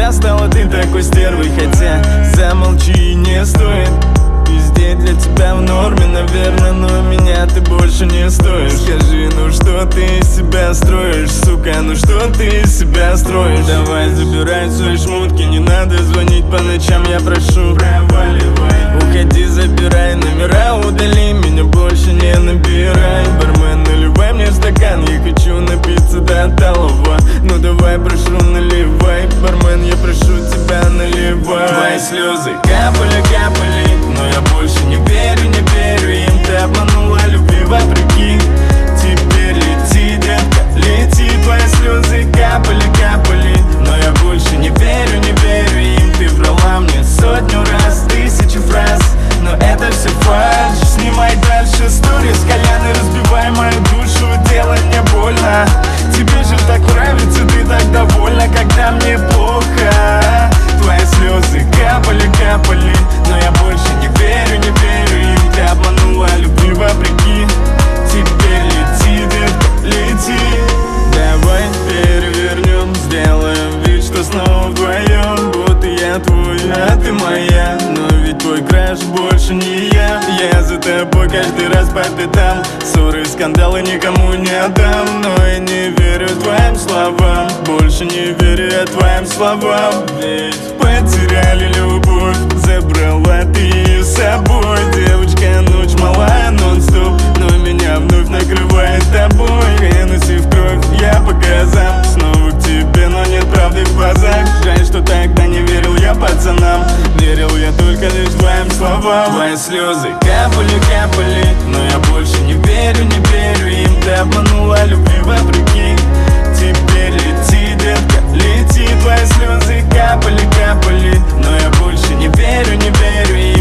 тебя стала ты такой стервой. Хотя замолчи, не стоит. Везде для тебя в норме, наверное, но меня ты больше не стоишь. Скажи, ну что ты из себя строишь, сука, ну что ты из себя строишь? Давай забирай свои шмутки, не надо звонить по ночам, я прошу. Проваливай, уходи, забирай номера, удали, меня больше не набирай. Бармен, наливай мне в стакан, я хочу напиться до талого. Ну давай, прошу, наливай. Бармен, я прошу тебя, наливай. Твои слезы капали, капали, но я больше не верю, не верю им. Ты обманула любви вопреки. Теперь лети, детка, лети. Твои слезы капали, капали, но я больше не верю, не верю им. Ты врала мне сотню раз, тысячу фраз, но это все фальшь. Снимай дальше сторис, Колян, и разбивай мою душу. Делай мне больно. Тебе же так нравится, ты так довольна, когда мне плохо. Твои слезы капали, капали, но я больше не верю, не верю им. Ты обманула любви вопреки. Теперь лети, детка, лети. Давай перевернем, сделаем вид, что снова вдвоем. Будто я твой, а ты моя. Но ведь твой краш больше не я. Я за тобой каждый раз по пятам. Ссоры, скандалы никому не отдам. Но я не верю твоим словам. Больше не верю я твоим словам. Ведь потеряли любовь, забрала ты ее с собой. Девочка, ночь малая, нон-стоп, но меня вновь накрывает тобой. Хеннесси в кровь, я по газам. Снова к тебе, но нет правды в глазах. Жаль, что тогда не верил я пацанам. Верил я только лишь твоим словам. Твои слезы капали, капали, но я больше не верю, не верю им. Ты обманула любви вопреки. Теперь лети, детка, лети. Твои слезы капали, капали, но я больше не верю, не верю им.